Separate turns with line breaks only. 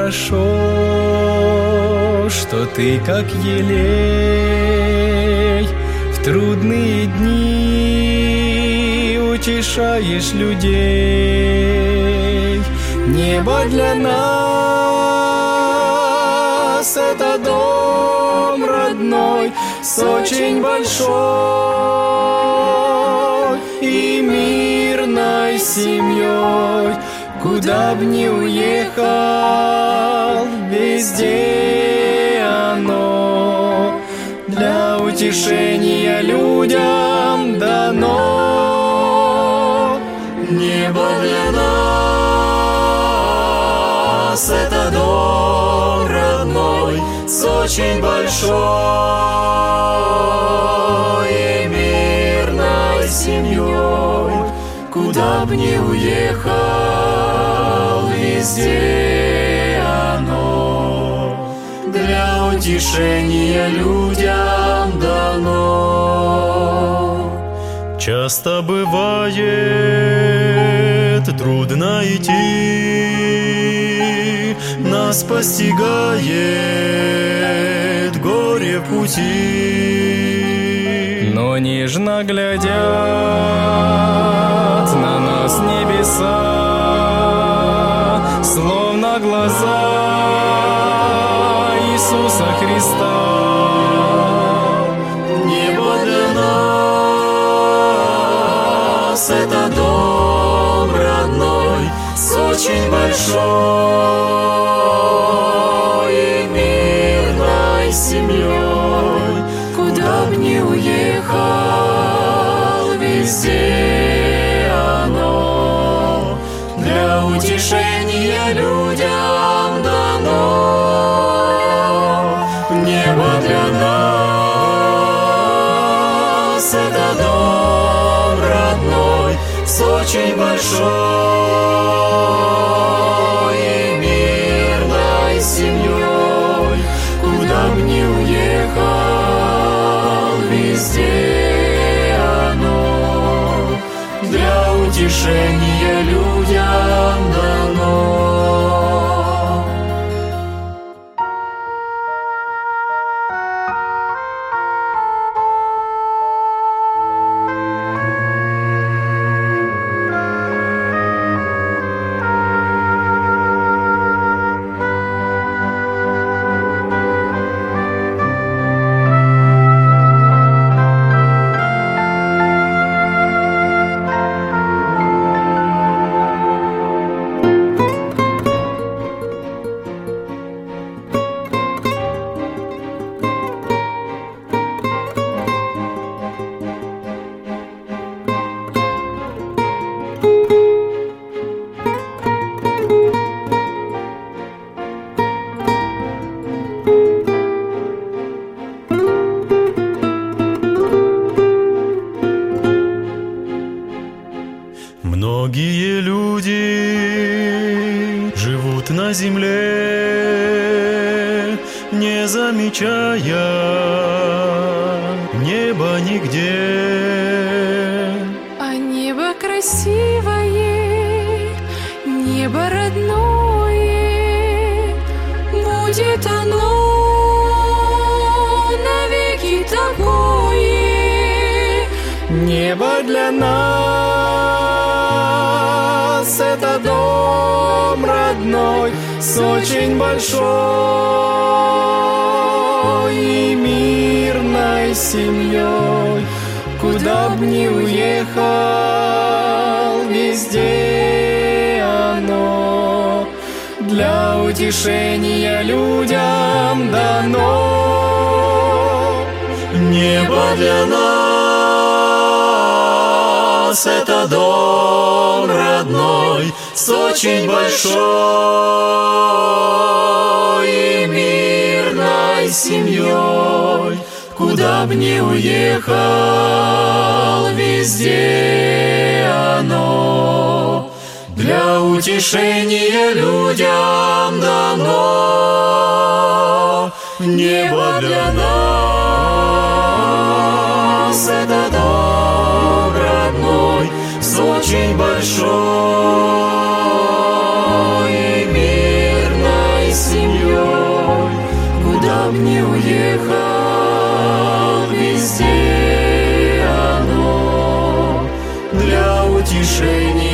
хорошо, что ты, как елей, в трудные дни утешаешь людей. Небо для нас — это дом родной с очень большой и мирной семьей. Куда б ни уехал, везде оно для утешения людям дано. Небо для нас — это дом родной с очень большой и мирной семьей. Куда б ни уехал, везде оно для утешения людям дано.
Часто бывает трудно идти, нас постигает горе в пути.
Но нежно глядят на нас небеса, словно глаза Иисуса Христа.
Небо для нас — это дом родной с очень большой и мирной семьей. Куда б ни уехал, везде оно для утешения людям дано. Небо для нас — это дом родной с очень большой и мирной семьей. Куда б ни уехал, везде оно для утешения людям дано.
Многие люди живут на земле, не замечая неба нигде.
А небо красивое, небо родное, будет оно навеки такое.
Небо для нас — это дом родной с очень большой и мирной семьей. Куда б ни уехал, везде оно для утешения людям дано.
Небо для нас — это дом родной с очень большой и мирной семьей. Куда б ни уехал, везде оно для утешения людям дано. Небо для нас — это дом родной с очень большой и мирной б не уехал, везде оно для утешения.